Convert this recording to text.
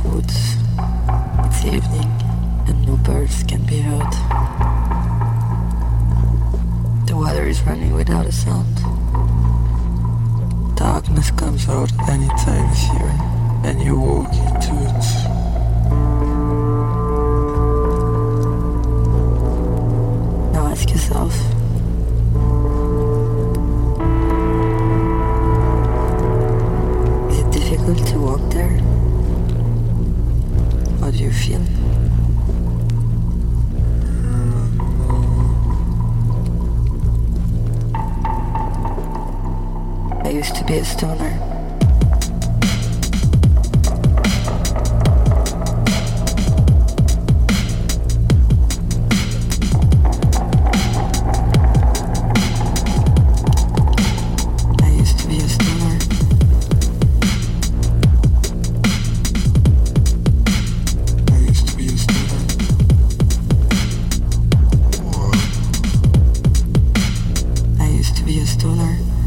woods. It's evening, and no birds can be heard. The water is running without a sound. Darkness comes out anytime here, and you walk into it. Now ask yourself, is it difficult to walk there? How do you feel? I used to be a stoner. Stoner.